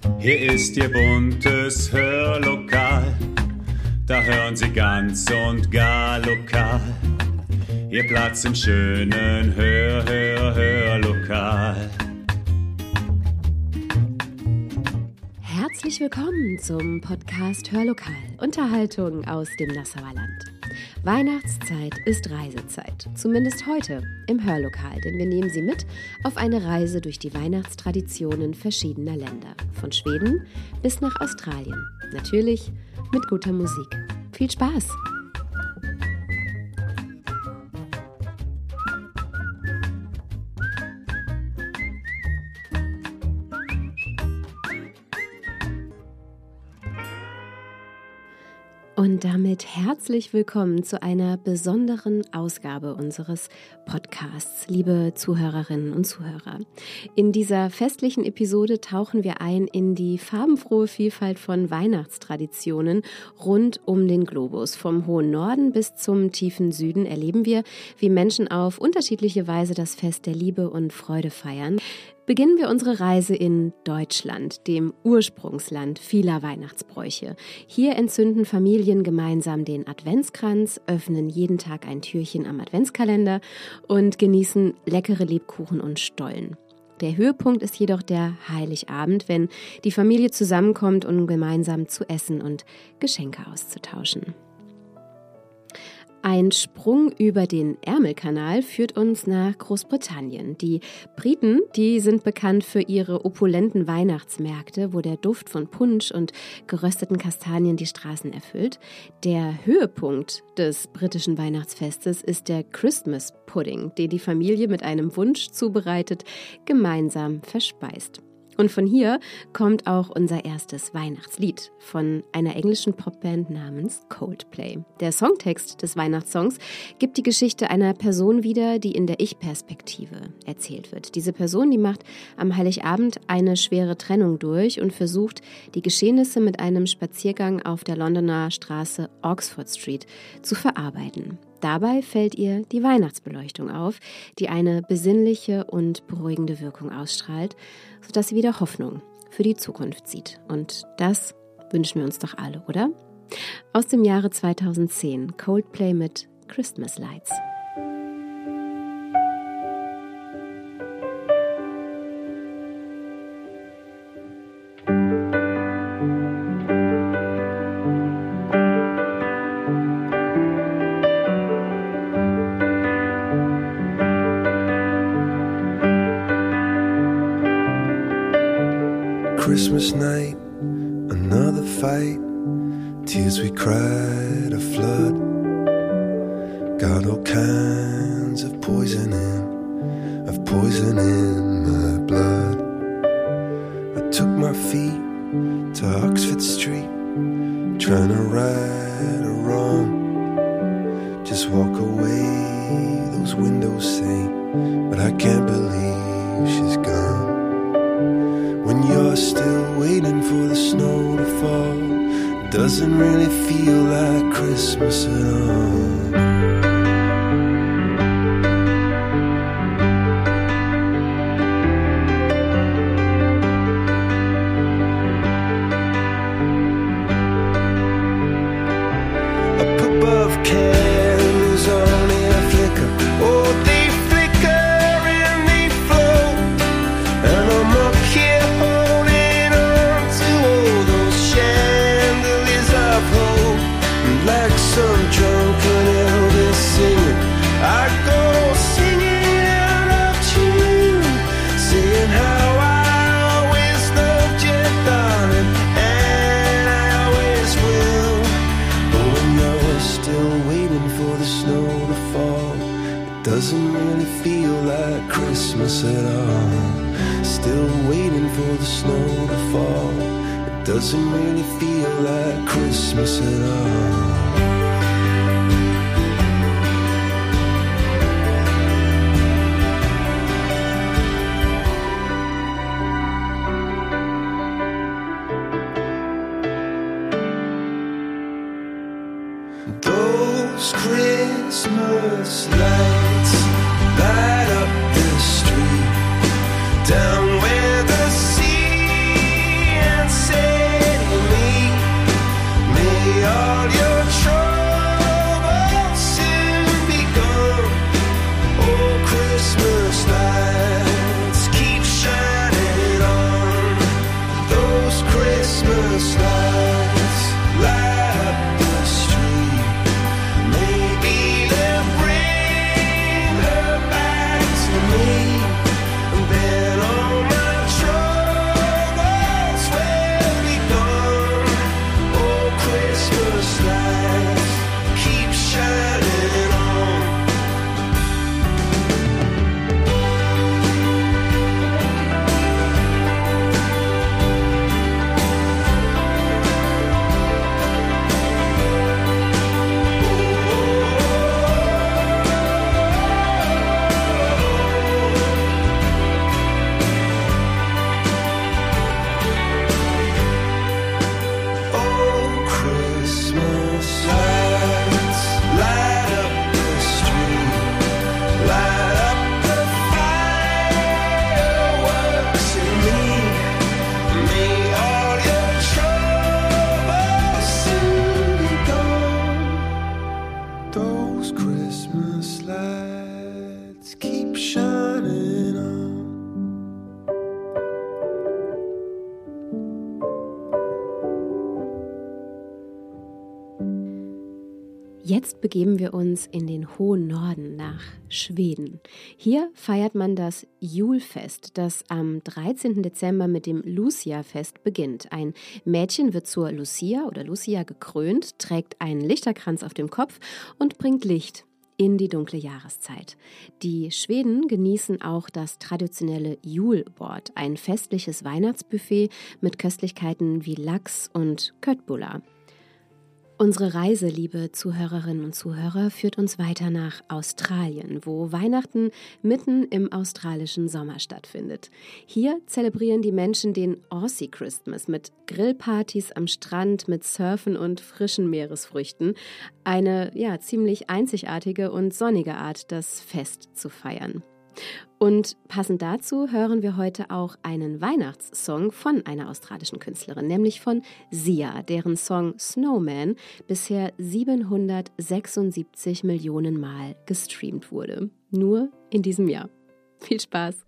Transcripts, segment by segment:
Hier ist Ihr buntes Hörlokal, da hören Sie ganz und gar lokal. Ihr Platz im schönen Hörlokal. Herzlich willkommen zum Podcast Hörlokal, Unterhaltung aus dem Nassauer Land. Weihnachtszeit ist Reisezeit, zumindest heute im Hörlokal, denn wir nehmen Sie mit auf eine Reise durch die Weihnachtstraditionen verschiedener Länder, von Schweden bis nach Australien, natürlich mit guter Musik. Viel Spaß! Und damit herzlich willkommen zu einer besonderen Ausgabe unseres Podcasts, liebe Zuhörerinnen und Zuhörer. In dieser festlichen Episode tauchen wir ein in die farbenfrohe Vielfalt von Weihnachtstraditionen rund um den Globus. Vom hohen Norden bis zum tiefen Süden erleben wir, wie Menschen auf unterschiedliche Weise das Fest der Liebe und Freude feiern. Beginnen wir unsere Reise in Deutschland, dem Ursprungsland vieler Weihnachtsbräuche. Hier entzünden Familien gemeinsam den Adventskranz, öffnen jeden Tag ein Türchen am Adventskalender und genießen leckere Lebkuchen und Stollen. Der Höhepunkt ist jedoch der Heiligabend, wenn die Familie zusammenkommt, um gemeinsam zu essen und Geschenke auszutauschen. Ein Sprung über den Ärmelkanal führt uns nach Großbritannien. Die Briten, die sind bekannt für ihre opulenten Weihnachtsmärkte, wo der Duft von Punsch und gerösteten Kastanien die Straßen erfüllt. Der Höhepunkt des britischen Weihnachtsfestes ist der Christmas Pudding, den die Familie mit einem Wunsch zubereitet, gemeinsam verspeist. Und von hier kommt auch unser erstes Weihnachtslied von einer englischen Popband namens Coldplay. Der Songtext des Weihnachtssongs gibt die Geschichte einer Person wieder, die in der Ich-Perspektive erzählt wird. Diese Person, die macht am Heiligabend eine schwere Trennung durch und versucht, die Geschehnisse mit einem Spaziergang auf der Londoner Straße Oxford Street zu verarbeiten. Dabei fällt ihr die Weihnachtsbeleuchtung auf, die eine besinnliche und beruhigende Wirkung ausstrahlt, sodass sie wieder Hoffnung für die Zukunft sieht. Und das wünschen wir uns doch alle, oder? Aus dem Jahre 2010, Coldplay mit Christmas Lights. Christmas night, another fight, tears we cried, a flood, got all kinds of poison in my blood. I took my feet to Oxford Street, trying to right a wrong, just walk away, those windows say, but I can't believe she's gone. When you're still waiting for the snow to fall, it doesn't really feel like Christmas at all. Up above candles only a flicker, oh they flicker and they float, and I'm up here like some drunken Elvis singing, I go singing out of tune, saying how I always loved you, darling, and I always will. But when you're still waiting for the snow to fall, it doesn't really feel like Christmas at all. Still waiting for the snow to fall, it doesn't really feel like Christmas at all. Those Christmas lights light up the street, down where the sea Jetzt begeben wir uns in den hohen Norden nach Schweden. Hier feiert man das Julfest, das am 13. Dezember mit dem Lucia-Fest beginnt. Ein Mädchen wird zur Lucia oder Lucia gekrönt, trägt einen Lichterkranz auf dem Kopf und bringt Licht in die dunkle Jahreszeit. Die Schweden genießen auch das traditionelle Julbord, ein festliches Weihnachtsbuffet mit Köstlichkeiten wie Lachs und Köttbullar. Unsere Reise, liebe Zuhörerinnen und Zuhörer, führt uns weiter nach Australien, wo Weihnachten mitten im australischen Sommer stattfindet. Hier zelebrieren die Menschen den Aussie Christmas mit Grillpartys am Strand, mit Surfen und frischen Meeresfrüchten. Eine ziemlich einzigartige und sonnige Art, das Fest zu feiern. Und passend dazu hören wir heute auch einen Weihnachtssong von einer australischen Künstlerin, nämlich von Sia, deren Song Snowman bisher 776 Millionen Mal gestreamt wurde. Nur in diesem Jahr. Viel Spaß!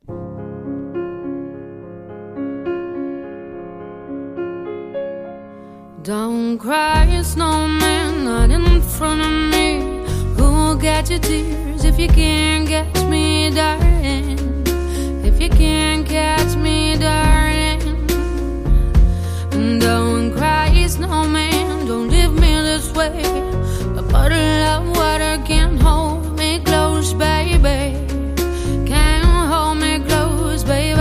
Don't cry, snowman, not in front of me. Who'll get your tears if you can't catch me, darling? If you can't catch me, darling. Don't cry, snowman, don't leave me this way. A bottle of water can't hold me close, baby. Can't hold me close, baby.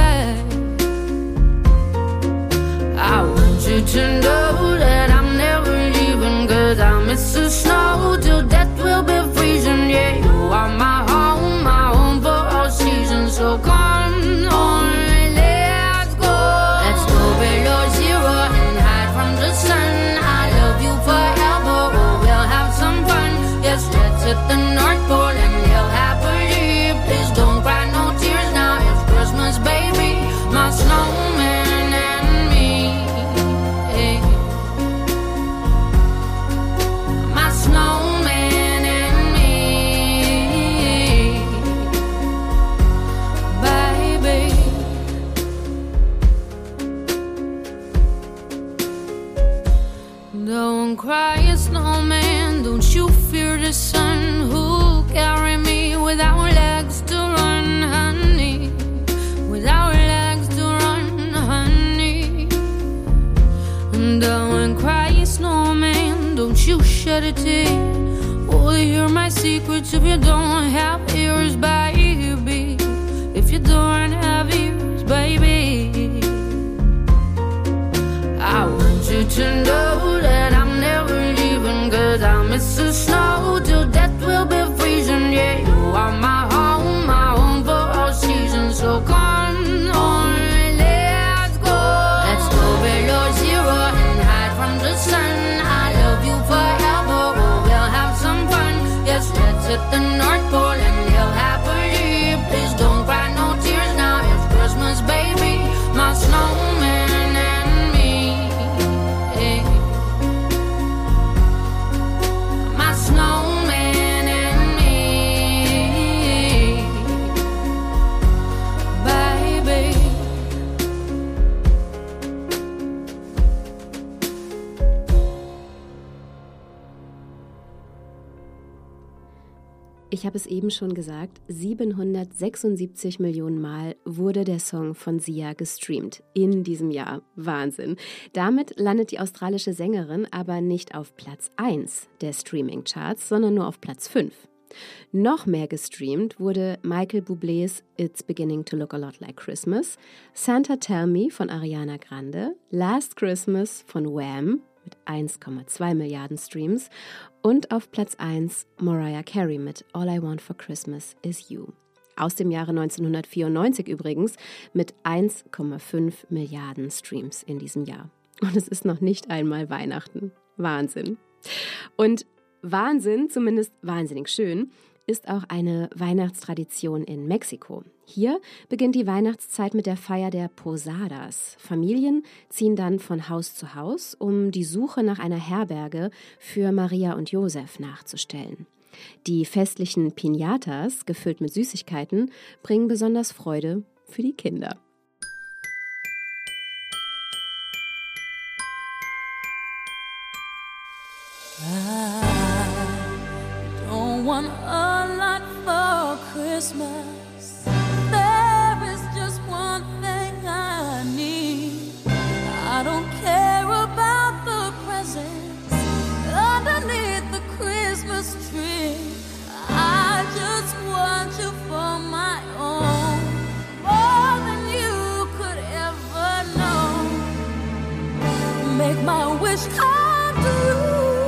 I want you to know that I'm never leaving, 'cause I miss the snow till death will be freezing. Yeah, you are my home for all seasons. So come on, let's go. Let's go below zero and hide from the sun. I love you forever, oh, we'll have some fun. Yes, let's hit the North Pole and live happily. Please don't cry, no tears now, it's Christmas, baby. My snowman and me, hey. My snowman and me, baby. Don't cry, snowman, don't you fear the sun. Who'll carry me without legs to run, honey? Without legs to run, honey. Don't cry, snowman, don't you shed a tear. Oh, hear my secrets if you don't have ears, baby. If you don't have ears, baby. I want you to know that I'm never leaving, 'cause I miss the snow till death will be freezing. Yeah, you are my home for all seasons. So come on, let's go. Let's go below zero and hide from the sun. I love you forever, oh, we'll have some fun. Yes, let's hit the North Pole and live happily. Please don't cry, no tears now, it's Christmas, baby. My snowman and me, hey. My snowman and me, baby. Ich habe es eben schon gesagt, 776 Millionen Mal wurde der Song von Sia gestreamt in diesem Jahr. Wahnsinn. Damit landet die australische Sängerin aber nicht auf Platz 1 der Streaming-Charts, sondern nur auf Platz 5. Noch mehr gestreamt wurde Michael Bublés It's Beginning to Look a Lot Like Christmas, Santa Tell Me von Ariana Grande, Last Christmas von Wham! Mit 1,2 Milliarden Streams und auf Platz 1 Mariah Carey mit All I Want for Christmas is You. Aus dem Jahre 1994 übrigens mit 1,5 Milliarden Streams in diesem Jahr. Und es ist noch nicht einmal Weihnachten. Wahnsinn. Und Wahnsinn, zumindest wahnsinnig schön, ist auch eine Weihnachtstradition in Mexiko. Hier beginnt die Weihnachtszeit mit der Feier der Posadas. Familien ziehen dann von Haus zu Haus, um die Suche nach einer Herberge für Maria und Josef nachzustellen. Die festlichen Piñatas, gefüllt mit Süßigkeiten, bringen besonders Freude für die Kinder. want a lot for Christmas. There is just one thing I need. I don't care about the presents underneath the Christmas tree. I just want you for my own, more than you could ever know. Make my wish come true.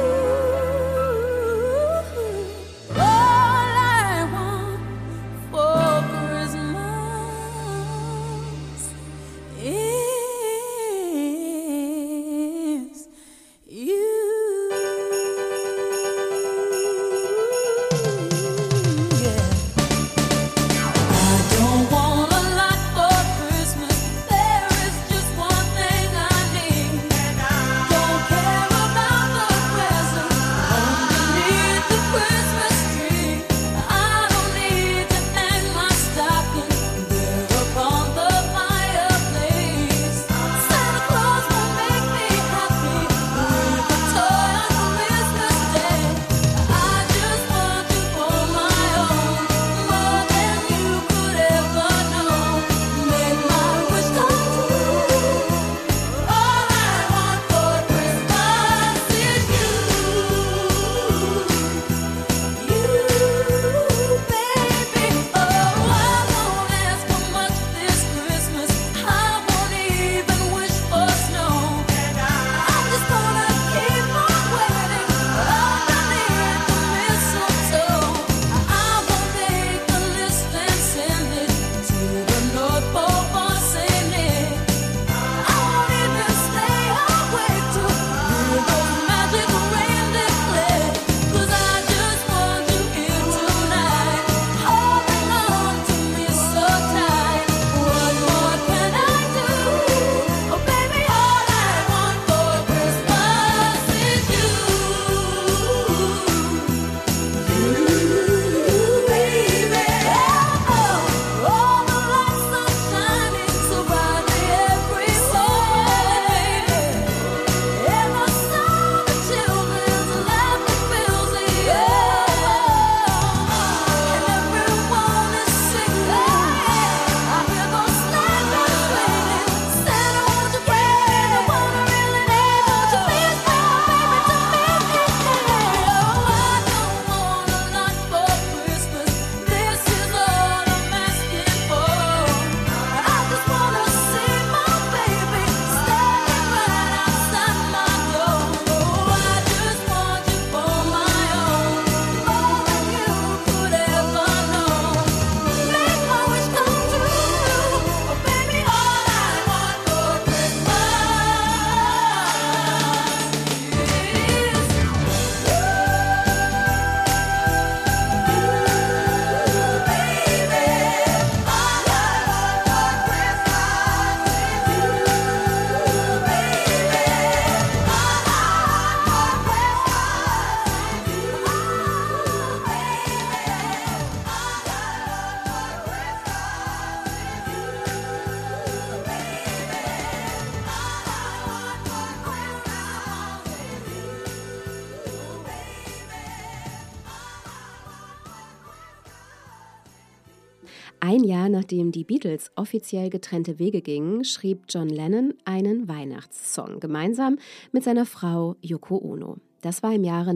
Ein Jahr nachdem die Beatles offiziell getrennte Wege gingen, schrieb John Lennon einen Weihnachtssong, gemeinsam mit seiner Frau Yoko Ono. Das war im Jahre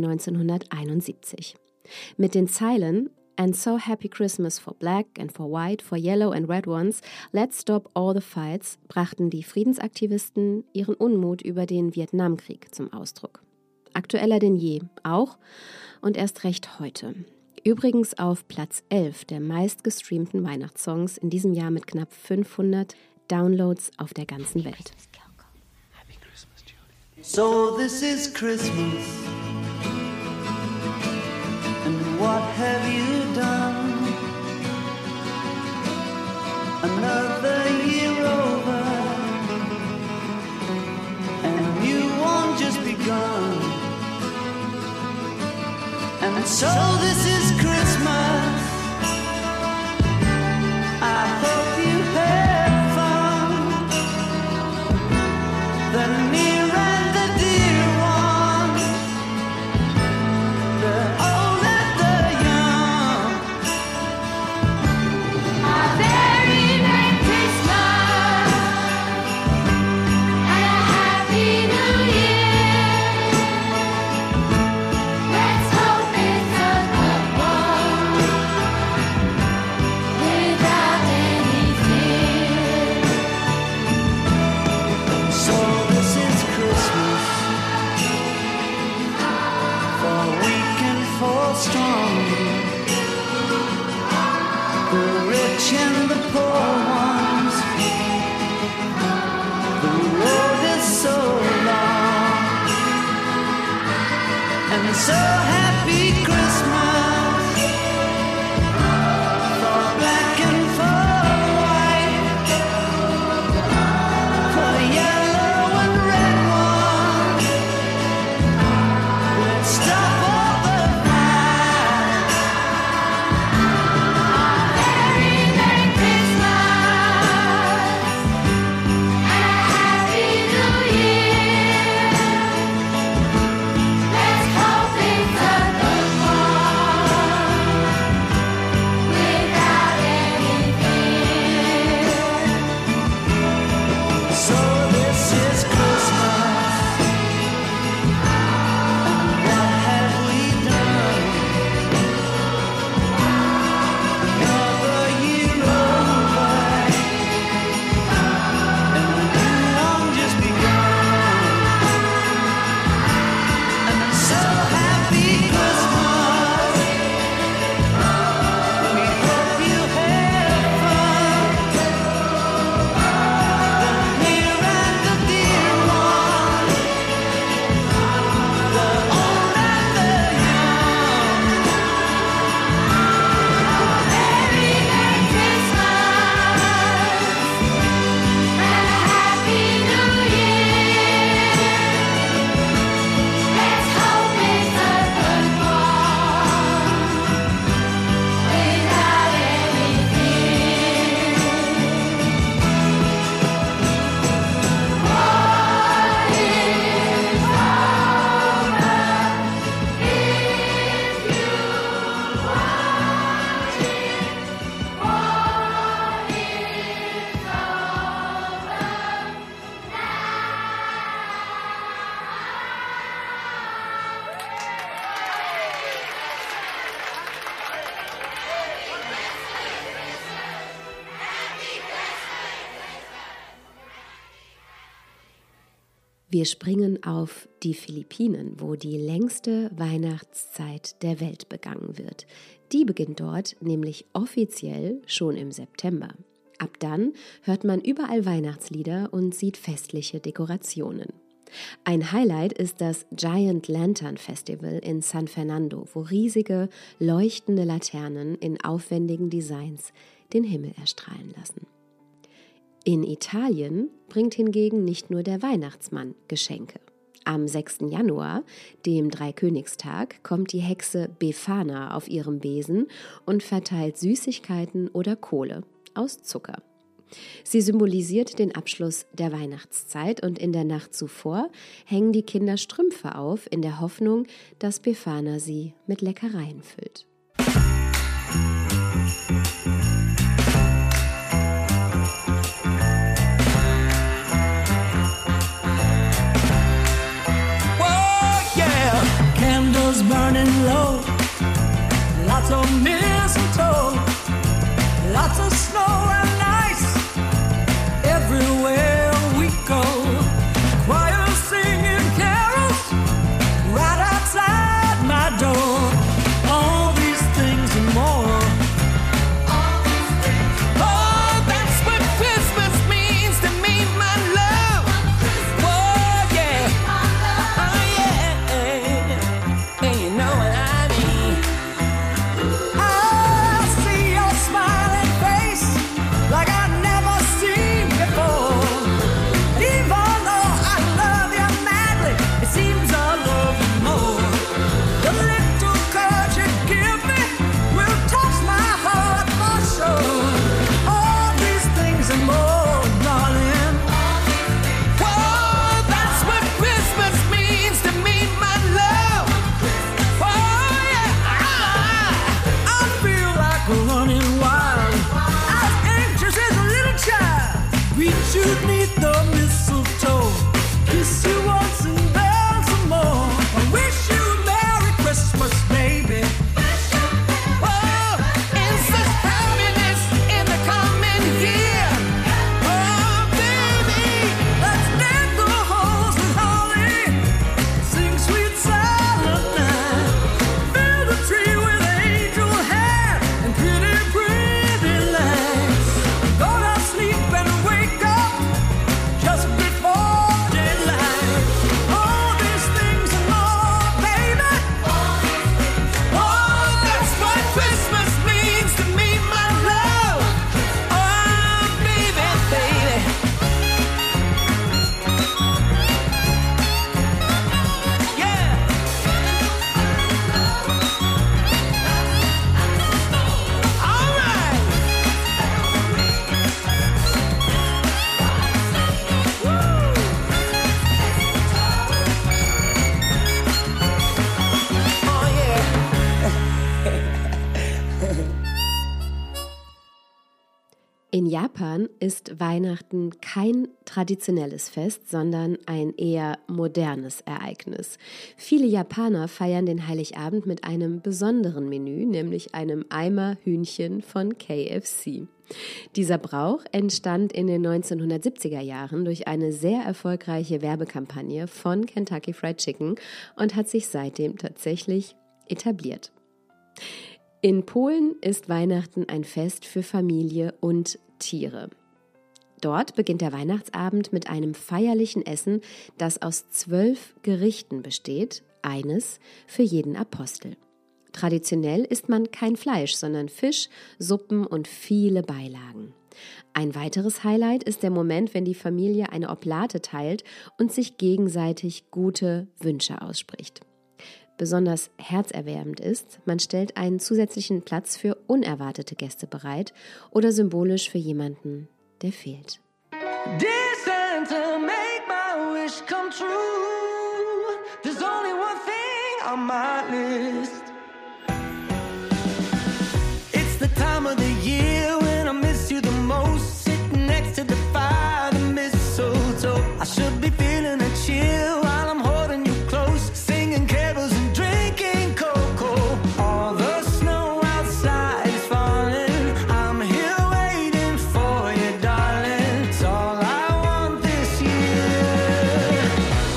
1971. Mit den Zeilen "And so happy Christmas for black and for white, for yellow and red ones, let's stop all the fights" brachten die Friedensaktivisten ihren Unmut über den Vietnamkrieg zum Ausdruck. Aktueller denn je, auch und erst recht heute. Übrigens auf Platz 11 der meistgestreamten Weihnachtssongs in diesem Jahr mit knapp 500 Downloads auf der ganzen Welt. So this is Christmas, and what have you done? Another year over, and you won't just begun. And so this is Christmas, I hope you had fun. The near and the dear ones, the old and the young. Wir springen auf die Philippinen, wo die längste Weihnachtszeit der Welt begangen wird. Die beginnt dort nämlich offiziell schon im September. Ab dann hört man überall Weihnachtslieder und sieht festliche Dekorationen. Ein Highlight ist das Giant Lantern Festival in San Fernando, wo riesige, leuchtende Laternen in aufwendigen Designs den Himmel erstrahlen lassen. In Italien bringt hingegen nicht nur der Weihnachtsmann Geschenke. Am 6. Januar, dem Dreikönigstag, kommt die Hexe Befana auf ihrem Besen und verteilt Süßigkeiten oder Kohle aus Zucker. Sie symbolisiert den Abschluss der Weihnachtszeit und in der Nacht zuvor hängen die Kinder Strümpfe auf, in der Hoffnung, dass Befana sie mit Leckereien füllt. Burning low, lots of mistletoe, lots of snow and ice, everywhere we go, choir singing carols, right outside my door, all these things and more. Oh, that's what Christmas means to me, my love. Oh, yeah, oh, yeah. In Japan ist Weihnachten kein traditionelles Fest, sondern ein eher modernes Ereignis. Viele Japaner feiern den Heiligabend mit einem besonderen Menü, nämlich einem Eimer Hühnchen von KFC. Dieser Brauch entstand in den 1970er Jahren durch eine sehr erfolgreiche Werbekampagne von Kentucky Fried Chicken und hat sich seitdem tatsächlich etabliert. In Polen ist Weihnachten ein Fest für Familie und Tiere. Dort beginnt der Weihnachtsabend mit einem feierlichen Essen, das aus 12 Gerichten besteht, eines für jeden Apostel. Traditionell isst man kein Fleisch, sondern Fisch, Suppen und viele Beilagen. Ein weiteres Highlight ist der Moment, wenn die Familie eine Oblate teilt und sich gegenseitig gute Wünsche ausspricht. Besonders herzerwärmend ist, man stellt einen zusätzlichen Platz für unerwartete Gäste bereit oder symbolisch für jemanden, der fehlt. Dear Santa, make my wish come true. There's only one thing on my list. It's the time of the year when I miss you the most. Sitting next to the fire, the mistletoe. I should be feeling a chill while I'm holding you close, singing carols and drinking cocoa. All the snow outside is falling. I'm here waiting for you, darling. It's all I want this year.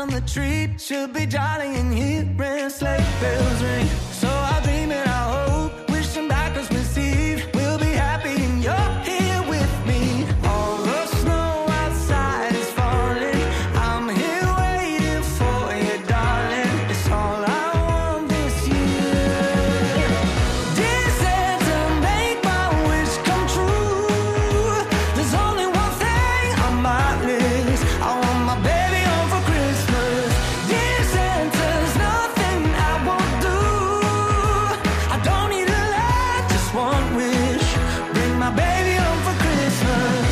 on the tree. Should be jolly in here and sleigh bells ring. So I'll dream and I'll hope, wishing back Christmas Eve. We'll be happy and you're here with me. All the snow outside is falling. I'm here waiting for you, darling. It's all I want this year. Dear Santa, make my wish come true. There's only one thing on my list. I want my baby home for Christmas. Dear Santa, there's nothing I won't do. I don't need a lot, just one wish. Bring my baby home for Christmas.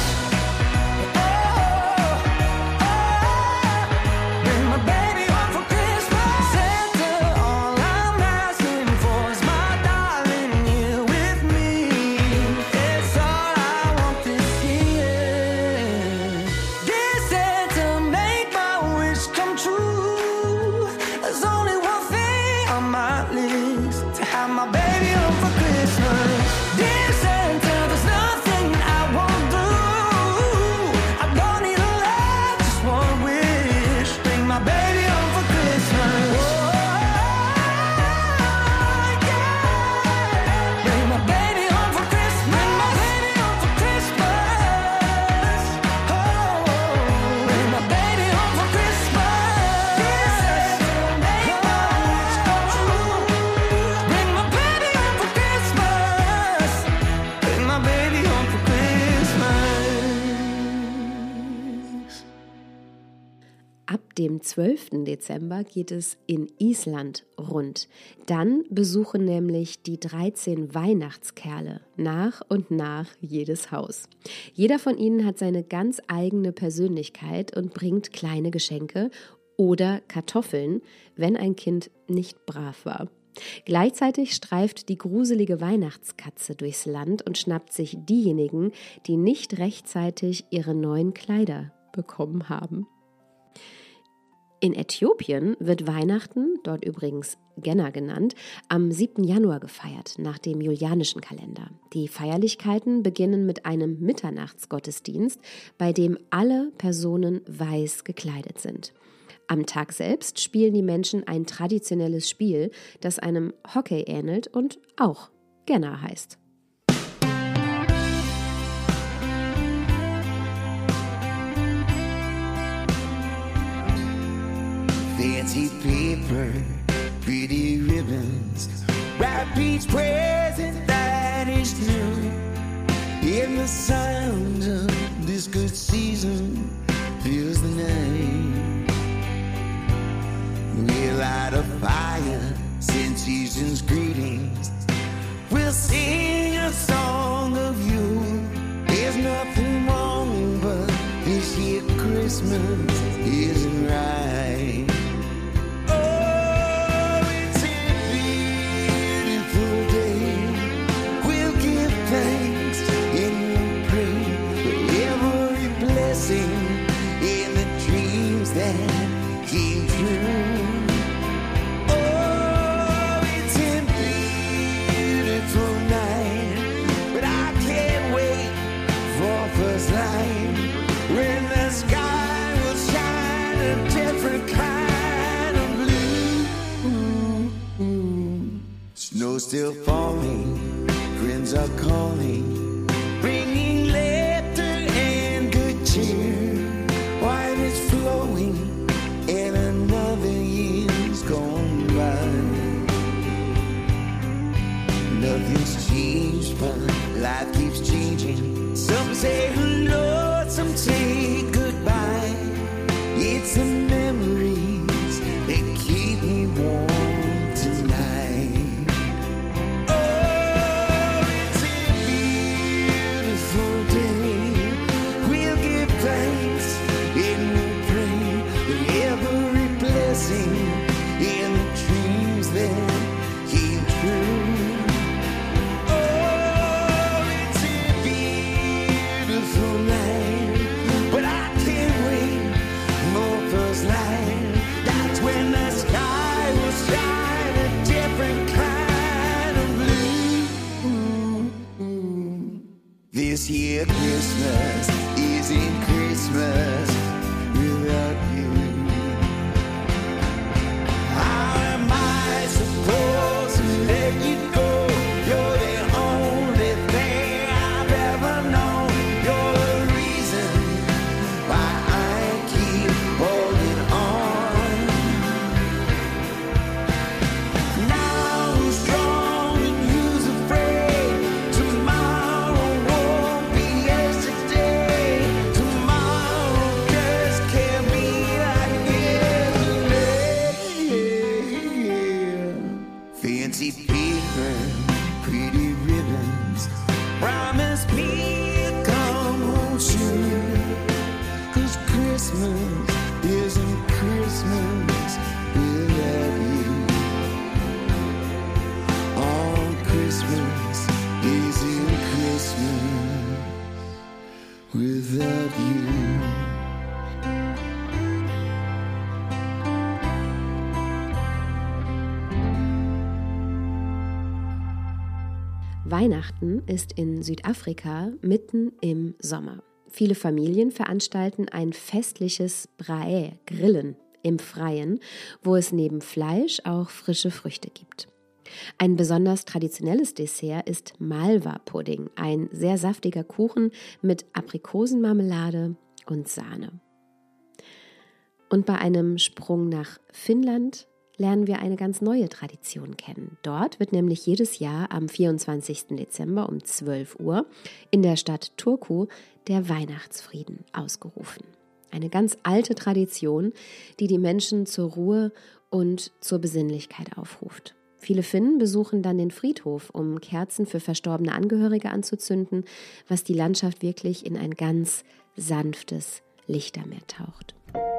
Bring my baby home for Christmas. Santa, all I'm asking for is my darling here with me. It's all I want this year. Dear Santa, make my wish come true. There's only one thing on my list, to have my baby home for Christmas. Dear Santa, there's nothing I won't do. I don't need a lot, just one wish. Bring my baby home for Christmas. Bring my baby home for Christmas. Bring my baby home for Christmas. Bring my baby home for Christmas. Dear Santa, make my wish come true. Bring my baby home for Christmas. Bring my baby home for Christmas. Ab dem 12. Dezember geht es in Island rund. Dann besuchen nämlich die 13 Weihnachtskerle nach und nach jedes Haus. Jeder von ihnen hat seine ganz eigene Persönlichkeit und bringt kleine Geschenke oder Kartoffeln, wenn ein Kind nicht brav war. Gleichzeitig streift die gruselige Weihnachtskatze durchs Land und schnappt sich diejenigen, die nicht rechtzeitig ihre neuen Kleider bekommen haben. In Äthiopien wird Weihnachten, dort übrigens Genna genannt, am 7. Januar gefeiert, nach dem julianischen Kalender. Die Feierlichkeiten beginnen mit einem Mitternachtsgottesdienst, bei dem alle Personen weiß gekleidet sind. Am Tag selbst spielen die Menschen ein traditionelles Spiel, das einem Hockey ähnelt und auch Genna heißt. Fancy paper, pretty ribbons, wrap each present that is new. In the sound of this good season fills the night. We'll light a fire, send season's greetings. We'll sing a song of you. There's nothing wrong, but this year Christmas isn't right. In the dreams that came true. Oh, it's a beautiful night, but I can't wait for first light, when the sky will shine a different kind of blue. Snow's still falling, friends are calling, bringing laughter and good cheer. Wine is flowing and another year's gone by. Nothing's changed, but life keeps changing. Some say hello, some say goodbye. It's the memories that keep me warm tonight. Oh, it's a beautiful day. We'll give thanks and we'll pray that every blessing in the dreams that came true. Oh, it's a beautiful night, but I can't wait for first light. That's when the sky will shine a different kind of blue. This year Christmas isn't Christmas without you. Weihnachten ist in Südafrika mitten im Sommer. Viele Familien veranstalten ein festliches Braai, Grillen im Freien, wo es neben Fleisch auch frische Früchte gibt. Ein besonders traditionelles Dessert ist Malva-Pudding, ein sehr saftiger Kuchen mit Aprikosenmarmelade und Sahne. Und bei einem Sprung nach Finnland lernen wir eine ganz neue Tradition kennen. Dort wird nämlich jedes Jahr am 24. Dezember um 12 Uhr in der Stadt Turku der Weihnachtsfrieden ausgerufen. Eine ganz alte Tradition, die die Menschen zur Ruhe und zur Besinnlichkeit aufruft. Viele Finnen besuchen dann den Friedhof, um Kerzen für verstorbene Angehörige anzuzünden, was die Landschaft wirklich in ein ganz sanftes Lichtermeer taucht.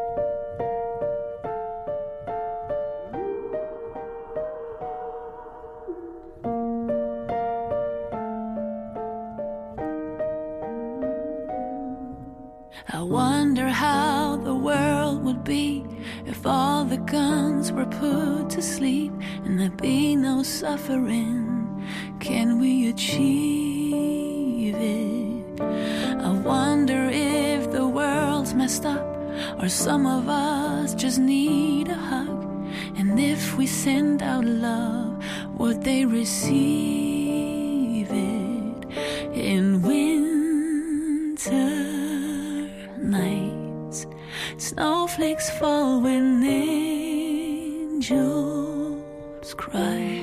I wonder how the world would be if all the guns were put to sleep and there'd be no suffering. Can we achieve it? I wonder if the world's messed up or some of us just need a hug. And if we send out love, would they receive it? In winter nights, snowflakes fall when angels cry.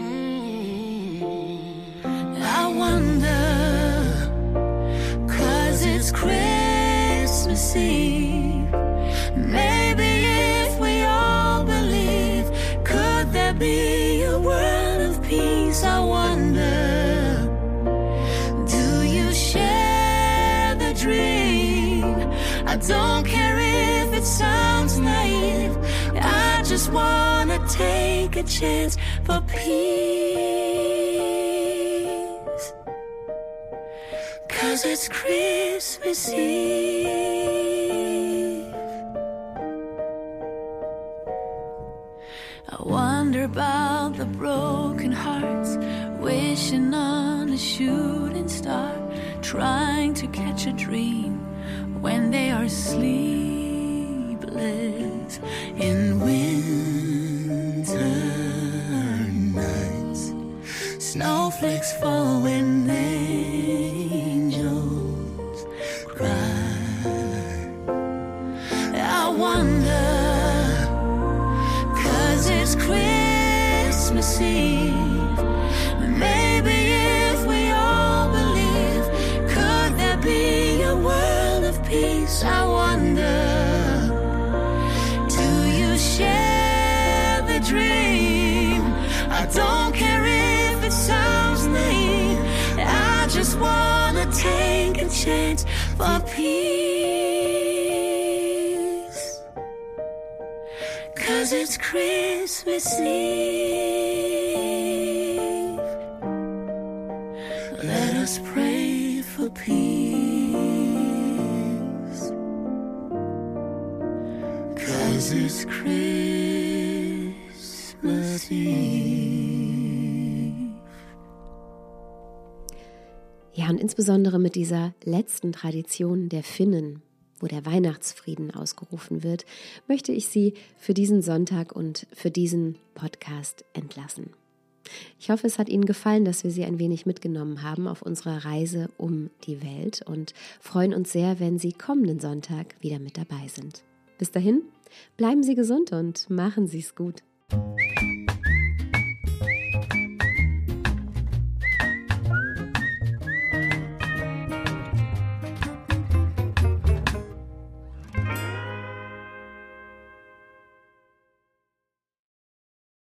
I wonder, 'cause it's Christmas Eve. Maybe if we all believe, could there be a world of peace? I wonder, do you share the dream? I don't care if it sounds naive. I just wanna take a chance for peace. 'Cause it's Christmas Eve. I wonder about the broken hearts, wishing on a shooting star, trying to catch a dream when they are sleepless in winter nights. Snowflakes fall when angels cry. I wonder, 'cause it's Christmas Eve. Maybe if we all believe, could there be a world of peace? I wonder, do you share the dream? I don't care if it sounds naive. I just wanna take a chance for peace. 'Cause it's Christmas Eve. Let us pray for peace. 'Cause it's Christmas Eve. Ja, und insbesondere mit dieser letzten Tradition der Finnen, wo der Weihnachtsfrieden ausgerufen wird, möchte ich Sie für diesen Sonntag und für diesen Podcast entlassen. Ich hoffe, es hat Ihnen gefallen, dass wir Sie ein wenig mitgenommen haben auf unserer Reise um die Welt und freuen uns sehr, wenn Sie kommenden Sonntag wieder mit dabei sind. Bis dahin, bleiben Sie gesund und machen Sie es gut.